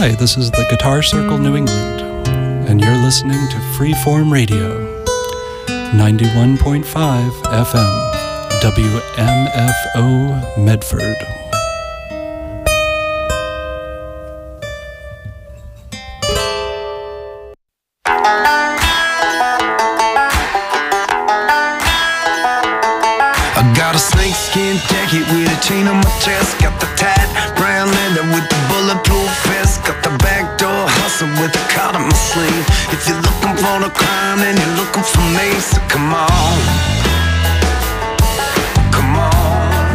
Hi, this is the Guitar Circle New England, and you're listening to Freeform Radio, 91.5 FM, WMFO Medford. I got a snakeskin jacket with a chain on my chest. Got the tight brown leather with the bulletproof vest. Got the backdoor hustle with a card on my sleeve. If you're looking for the crime, then you're looking for me. So come on, come on.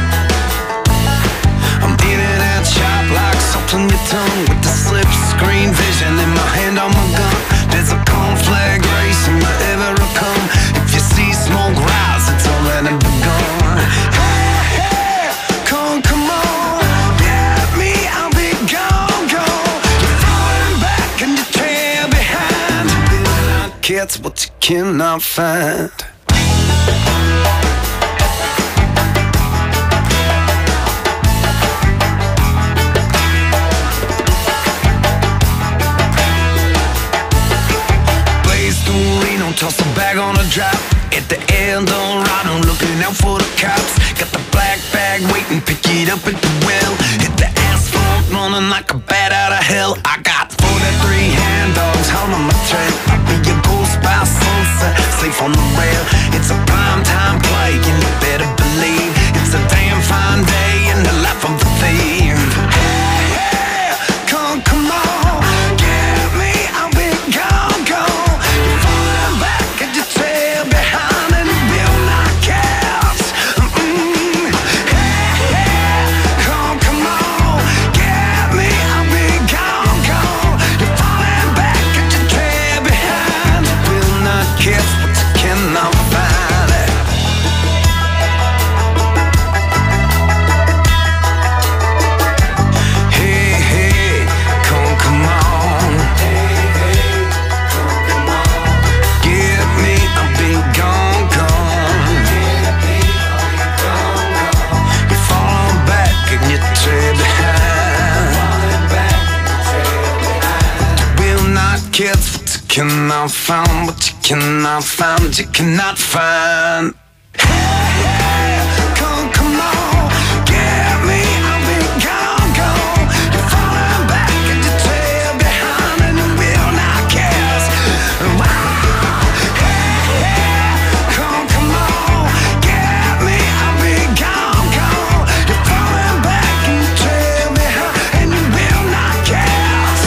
I'm in and out sharp like salt on your tongue, with the slip screen vision in my hand on my gun. There's a conflag racing wherever I come. If you see smoke rise, it's already begun. Hey, hey, come on, get me, I'll be gone. You're falling back and you trail behind. Kids, what you cannot find. Toss a bag on a drop at the Eldorado, looking out for the cops. Got the black bag waiting, pick it up at the well. Hit the asphalt, running like a bat out of hell. I got 43 hand dogs holding my trail. I'll be your ghost by sunset, safe on the rail. It's a prime time play, and you better believe it's a damn fine day in the life of the thief. Hey, hey, come on, get me, I'll be gone. Cannot find what you cannot find, you cannot find. Hey, hey, come on, get me, I'll be gone. You're falling back and you trail behind, and you will not guess. Hey, hey, come on, get me, I'll be gone. You're falling back and you trail behind, and you will not guess.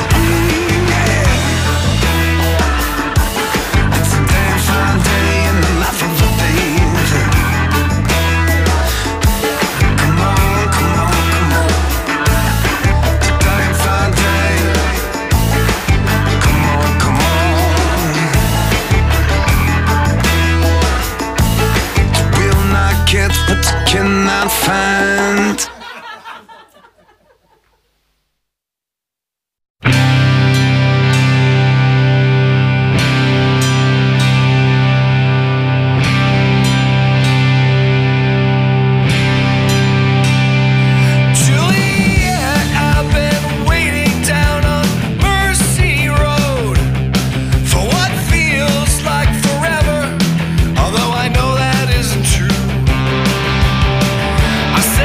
But you cannot find. I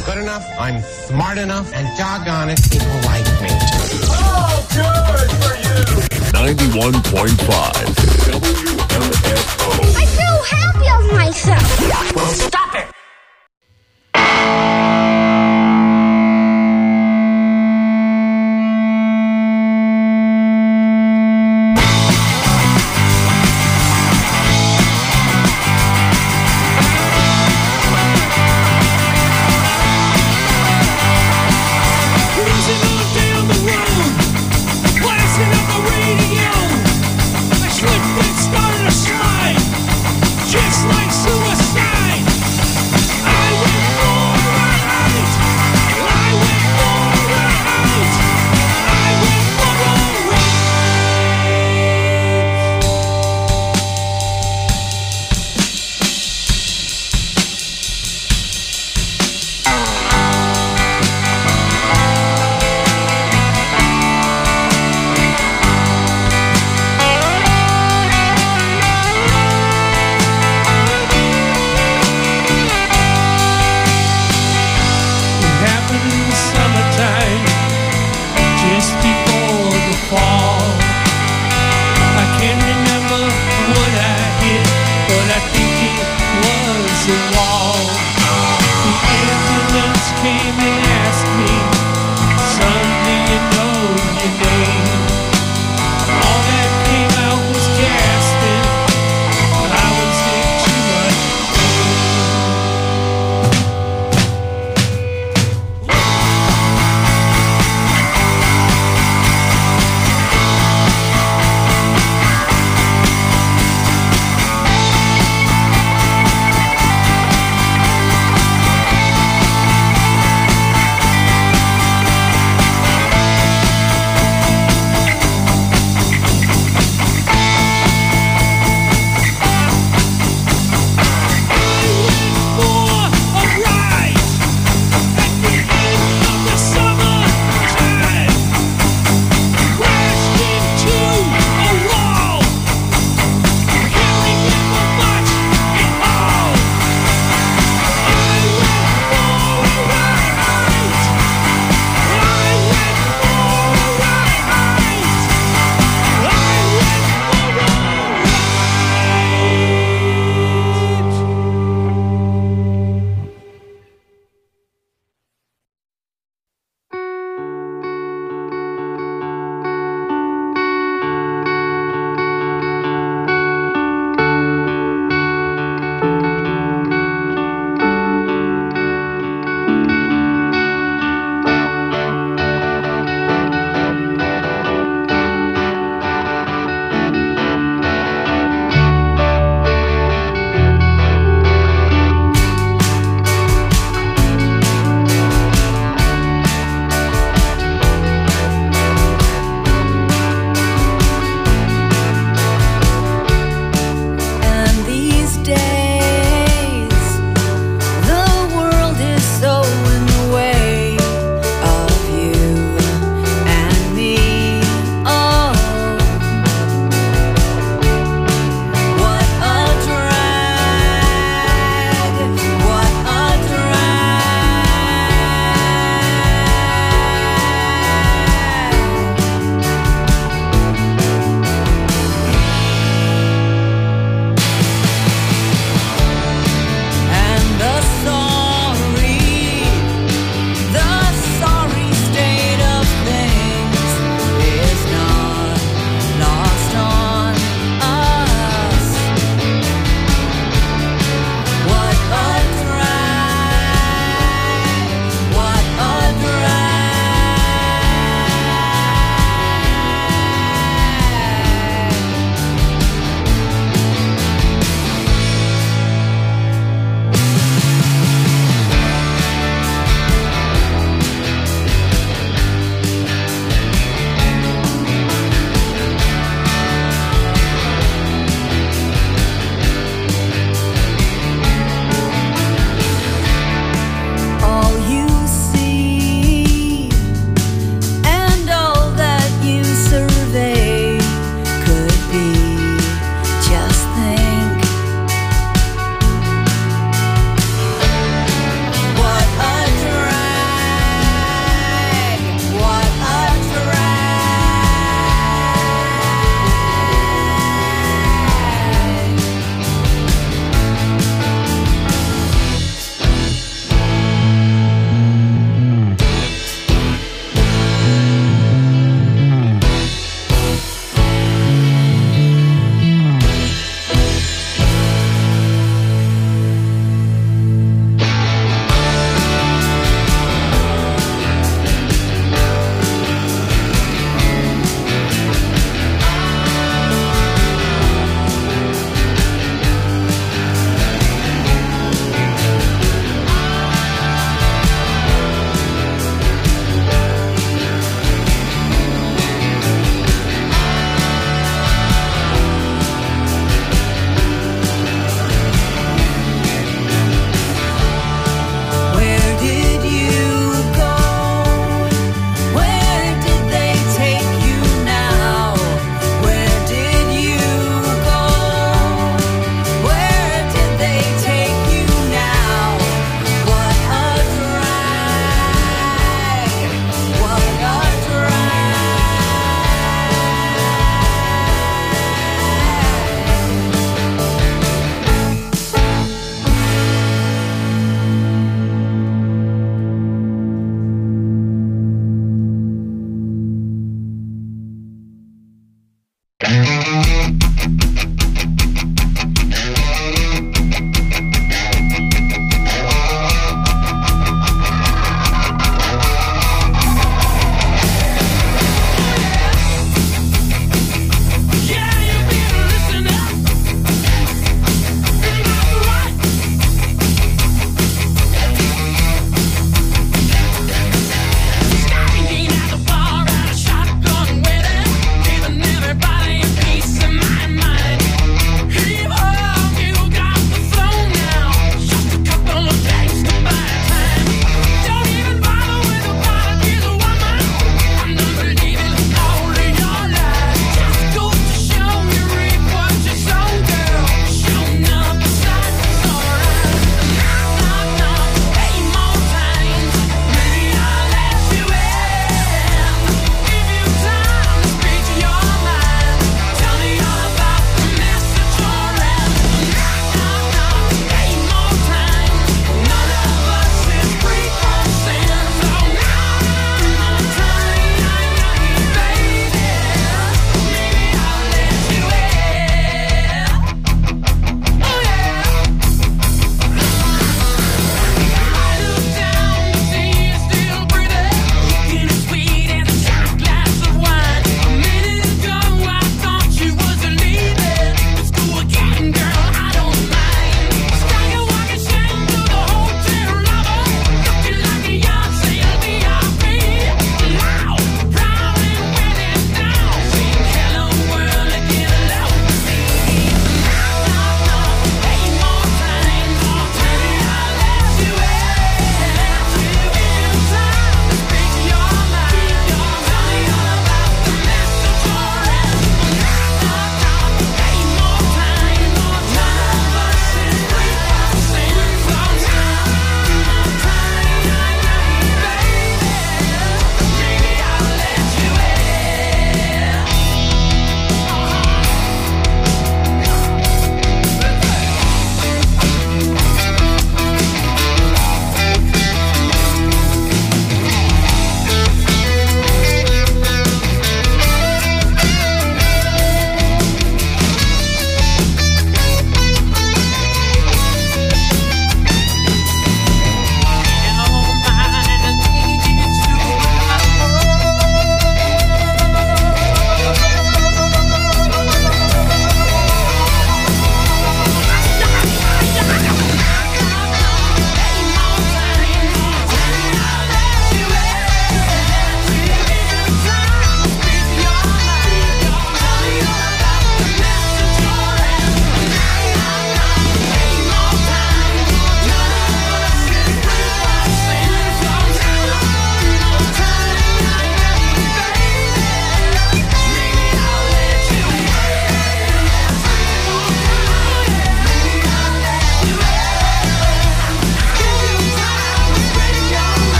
I'm good enough, I'm smart enough, and doggone it, people like me. Oh, good for you! 91.5 WMFO. I feel happy of myself. Well, stop it! Just like suicide.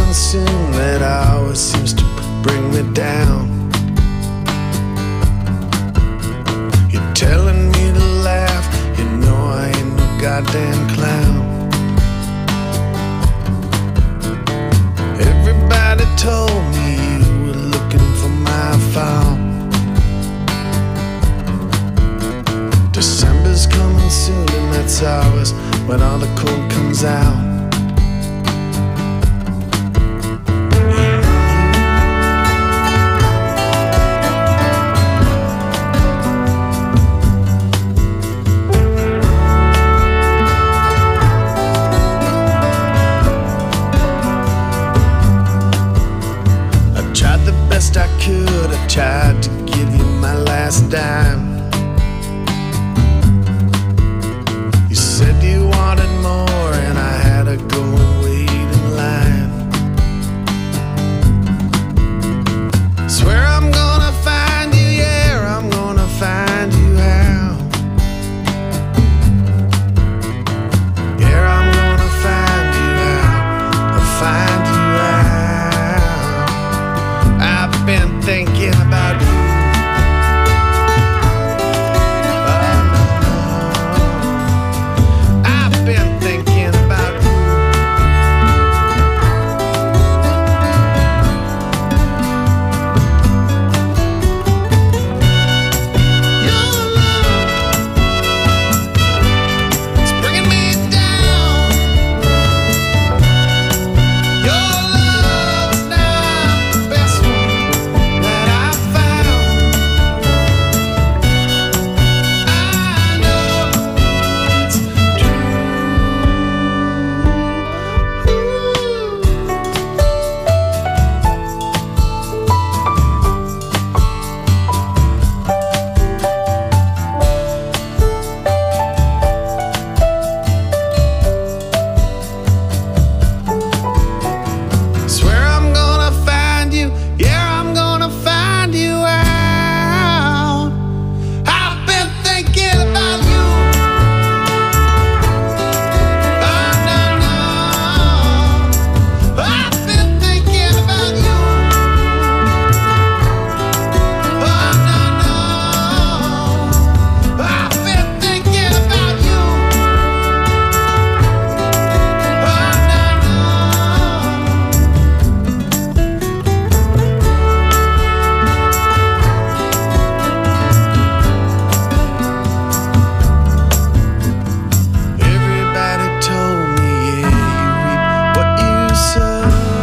coming soon that always seems to bring me down. You're telling me to laugh, you know I ain't no goddamn clown. Everybody told me you were looking for my phone. December's coming soon and that's always when all the cold comes out. I could, I tried to give you my last dime. You said you wanted more and I had to go and wait in line. Swear I'm gonna find you, yeah, I'm gonna find you out. Yeah, I'm gonna find you out, I'll find you out. I've been thinking about you. Oh no, I've been thinking about you. Your love is bringing me down. Your love's not the best one that I found. I know it's true. Swear I'm gonna find you, yeah, I'm gonna find you out. I've been thinking about you. Oh no, no, I've been thinking about you. Oh no, no, I've been thinking about you. Oh no, no. Everybody told me, yeah, you reap what you sow.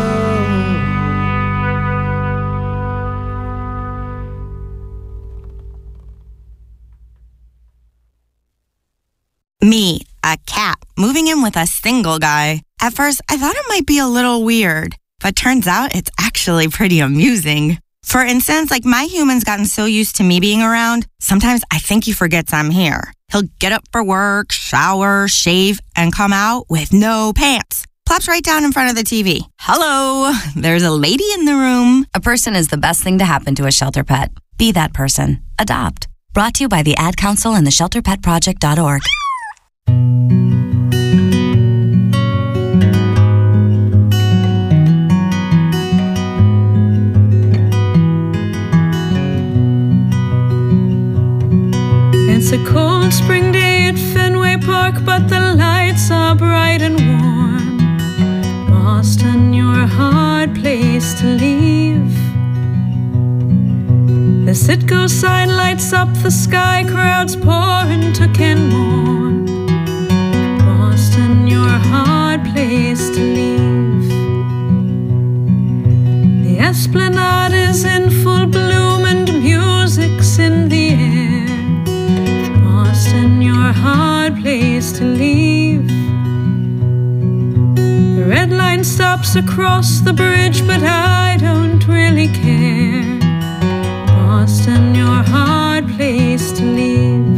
Me, a cat, moving in with a single guy. At first, I thought it might be a little weird, but turns out it's actually pretty amusing. For instance, like my human's gotten so used to me being around, sometimes I think he forgets I'm here. He'll get up for work, shower, shave, and come out with no pants. Plops right down in front of the TV. Hello, there's a lady in the room. A person is the best thing to happen to a shelter pet. Be that person. Adopt. Brought to you by the Ad Council and the ShelterPetProject.org. It's a cold spring day at Fenway Park, but the lights are bright and warm. Boston, your hard place to leave. The Citgo sign lights up the sky, crowds pour into Kenmore. Boston, your hard place to leave. The Esplanade is in full bloom and music's in the air. Boston, your hard place to leave. The red line stops across the bridge, but I don't really care. Boston, your hard place to leave.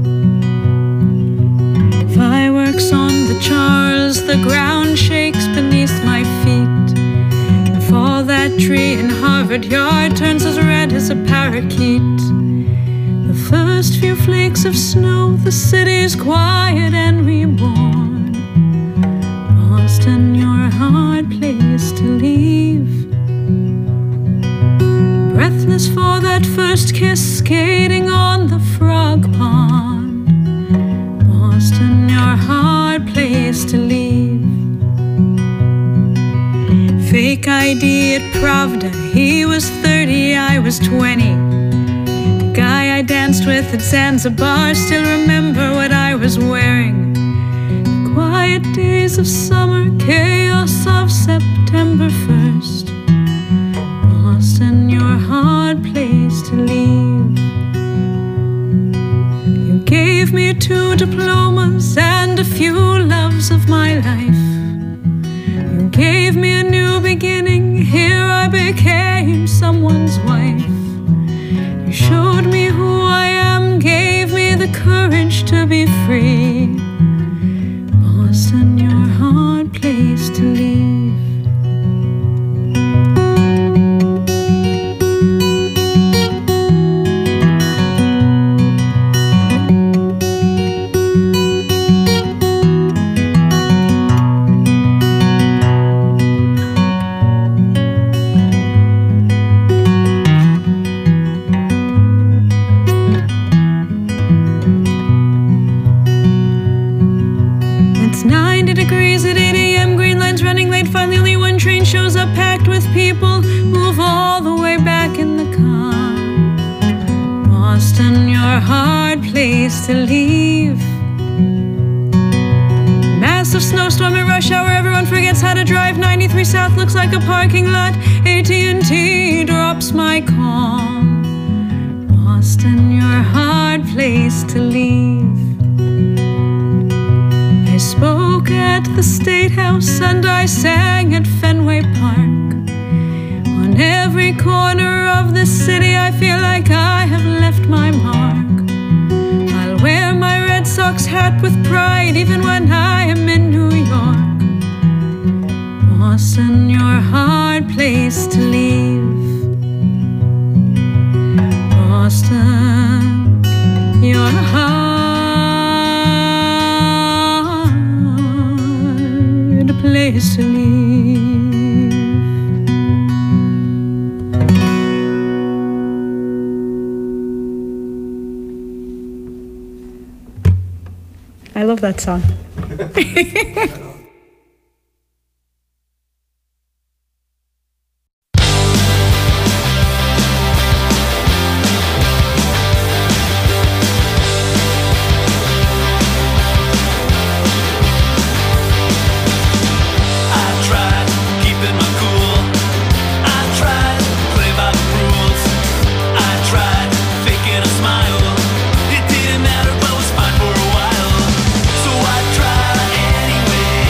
Fireworks on the Charles, the ground shakes beneath my feet. And for that tree in Harvard Yard turns as red as a parakeet. The first few flakes of snow, the city's quiet and reborn. Boston, your hard place to leave. Breathless for that first kiss, skating on the frog pond. Boston, your hard place to leave. Fake ID at Pravda, he was 30, I was 20. The guy I danced with at Zanzibar, still remember what I was wearing. The quiet days of summer, chaos of September 1st. Boston, your hard place to leave. You gave me 2 diplomas and a few loves of my life. You gave me a new beginning, here I became someone's wife. You showed me who I am, gave me the courage to be free. Boston, your hard place to leave. Finally only one train shows up packed with people. Move all the way back in the car. Boston, your hard place to leave. Massive snowstorm at rush hour, everyone forgets how to drive. 93 South looks like a parking lot. AT&T drops my call. Boston, your hard place to leave. I spoke at the State House and I sang at Fenway Park. On every corner of the city I feel like I have left my mark. I'll wear my Red Sox hat with pride even when I am in New York. Boston, your hard place to leave. Boston, your hard place to leave. I love that song. It didn't matter, but was fine for a while. So I tried anyway.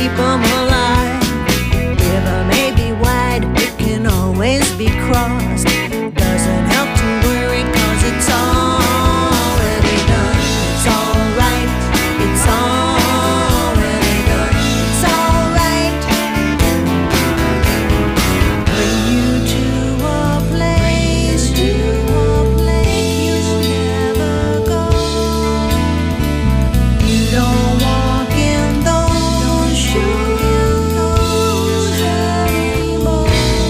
keep them alive. River may be wide, it can always be crossed. Doesn't help to worry, 'cause it's already done. It's alright, it's already done. It's alright. Bring you to a place you never go. You don't walk in those shoes anymore.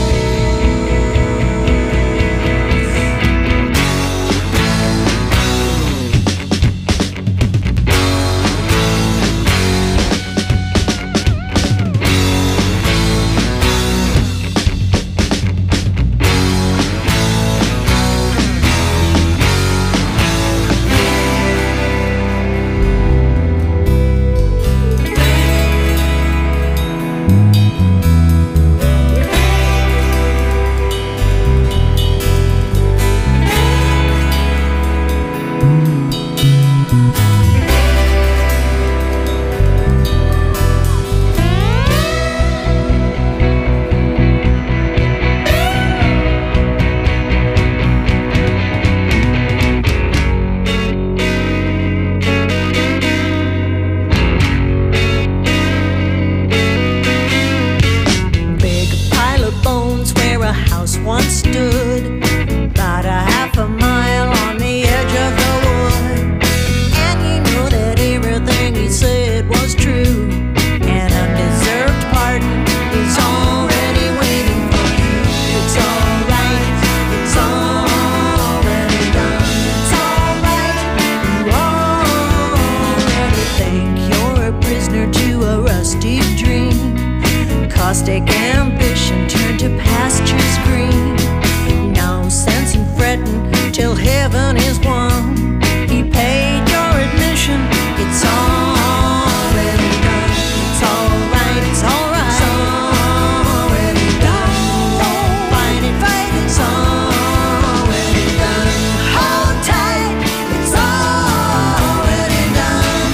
Big pile of bones where a house once stood, about a half a mile on the edge of the wood. And you know that everything he said was true. An undeserved pardon is already waiting for you. It's alright, it's already done. It's alright, you already think you're a prisoner to a rusty dream. Caustic ambition turned to pastures green. No sense in fretting till heaven is won. He paid your admission. It's already done. It's alright. It's alright. It's already done. Don't fight it. It's already done. Hold tight. It's already done.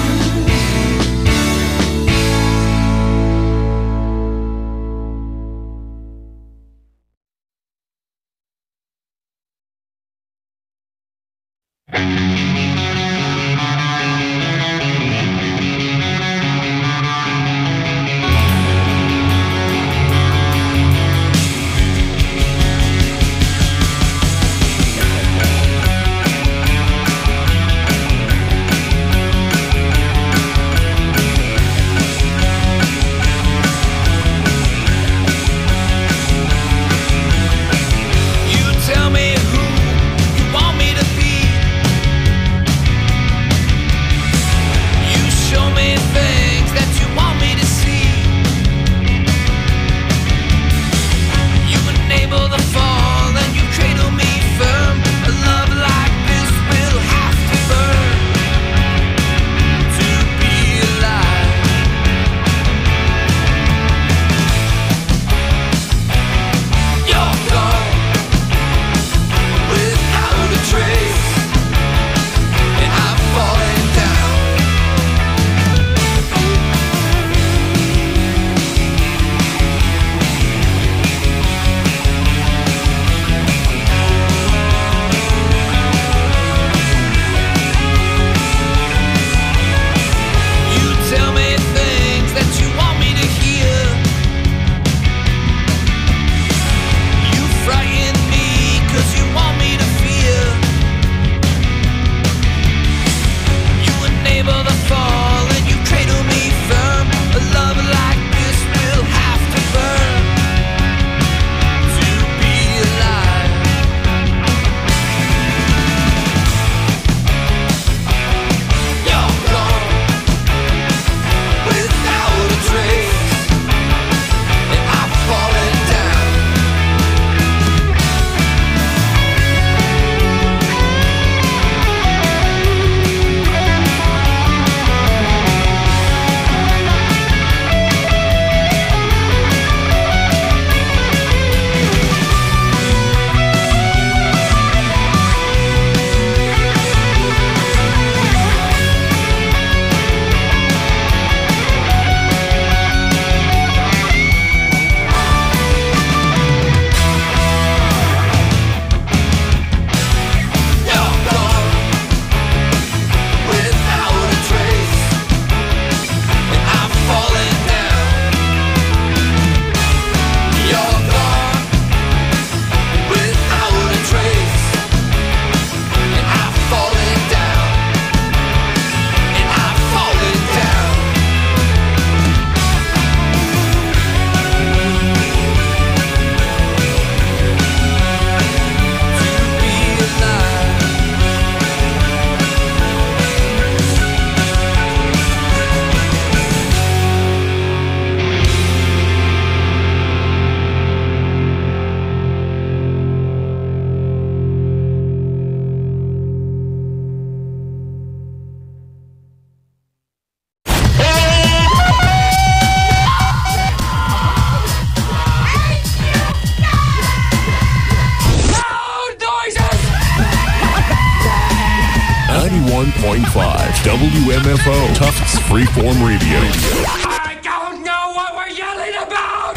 phone. Tufts Freeform Radio. I don't know what we're yelling about!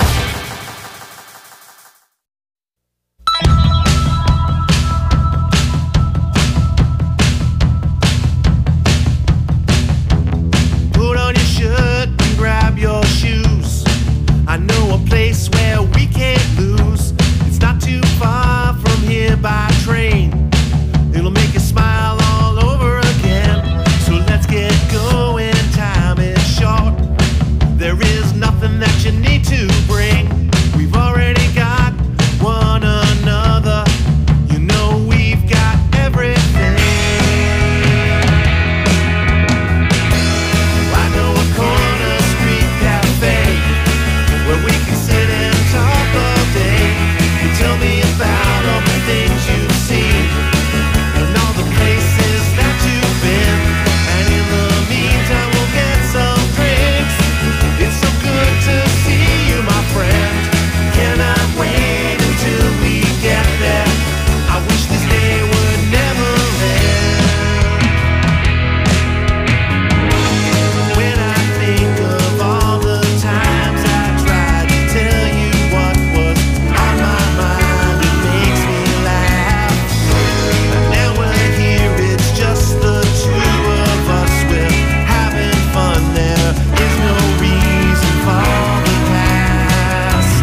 Put on your shirt and grab your shoes. I know a place where we can't lose. It's not too far from here by train. It'll make you smile all over again. So let's get going, time is short. There is nothing that you need to bring. We've already got one another. You know we've got everything. I know a corner street cafe where we can sit and talk all day. You tell me about all the things you've seen and all the places that you've been. And in the meantime we'll get some drinks. It's so good to see you, my friend. Cannot wait until we get there. I wish this day would never end. When I think of all the times I tried to tell you what was on my mind, it makes me laugh. Now we're here, it's just the two of us. We're having fun, there is no reason for the past.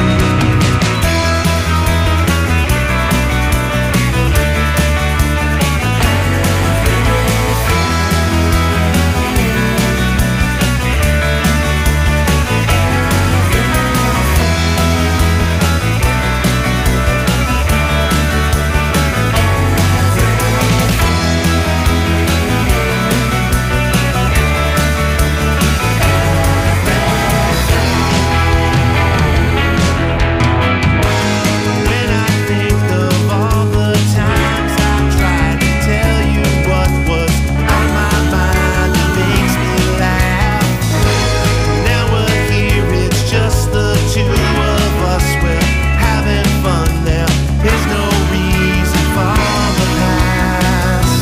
When I think of all the times I've tried to tell you what was on my mind, it makes me laugh. Now we're here, it's just the two of us. We're having fun, there is no reason for the past.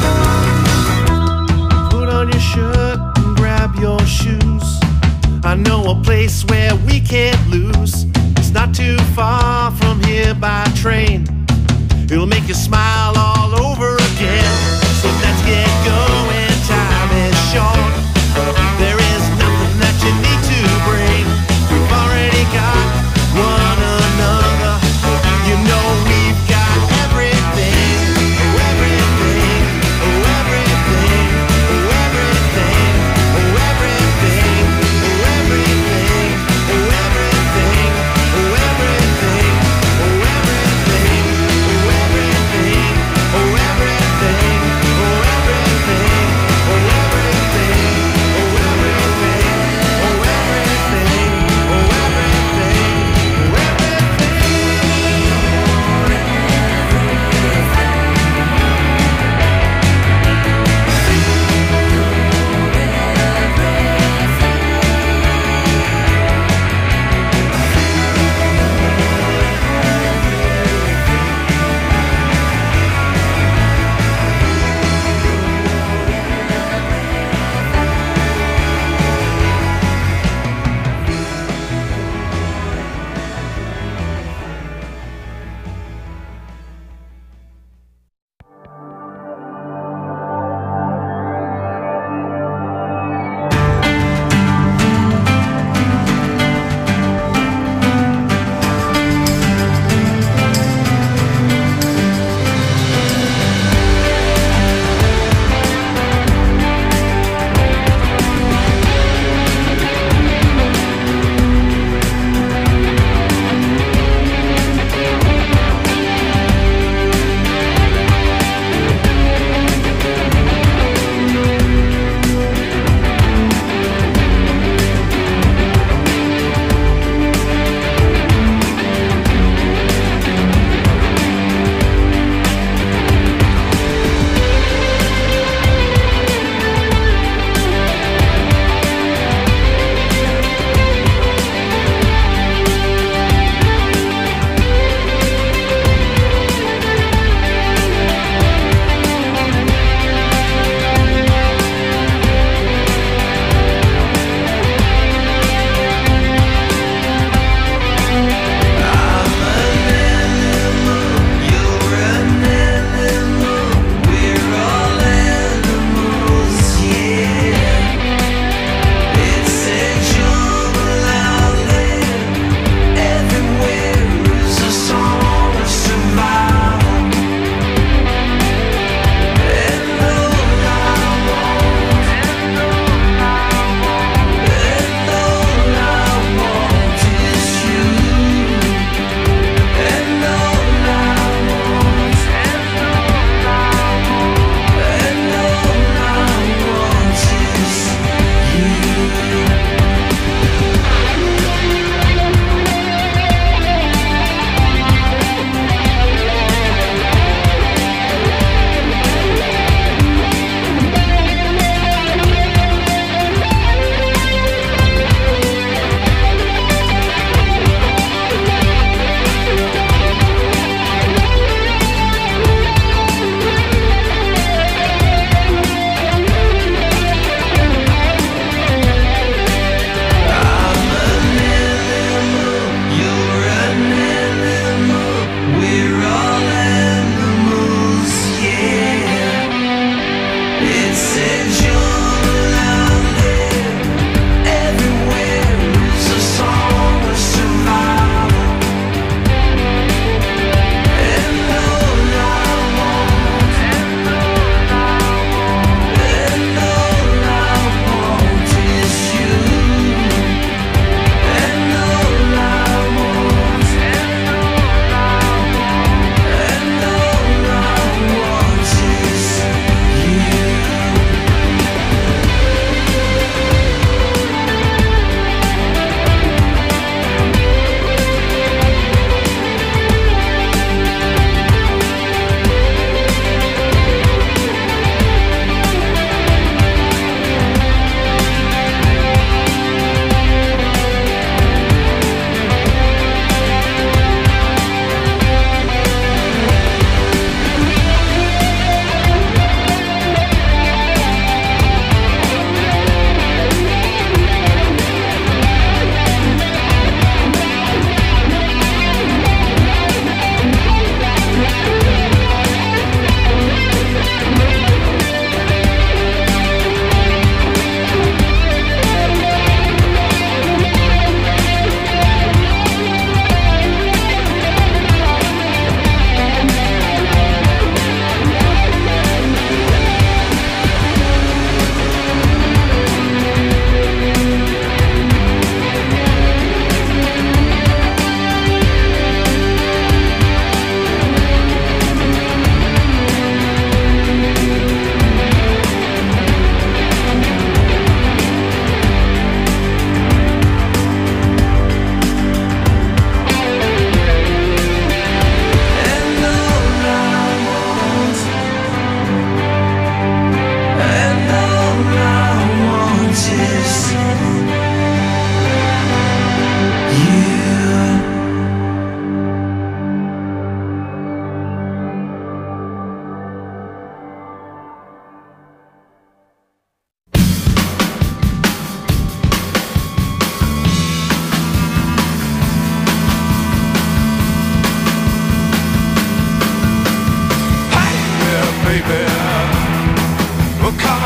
Put on your shirt and grab your shoes. I know a place where we can't lose. It's not too far from here by train. It'll make you smile all over again. So let's get going, time is short. There is nothing that you need to bring. We've already got one another. You know we've got everything. Oh, everything. Oh, everything. Oh, everything. Oh, everything. Oh, everything. Oh, everything. Oh, everything. Oh, everything. Oh, everything. Oh, everything. Oh, everything.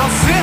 I'll see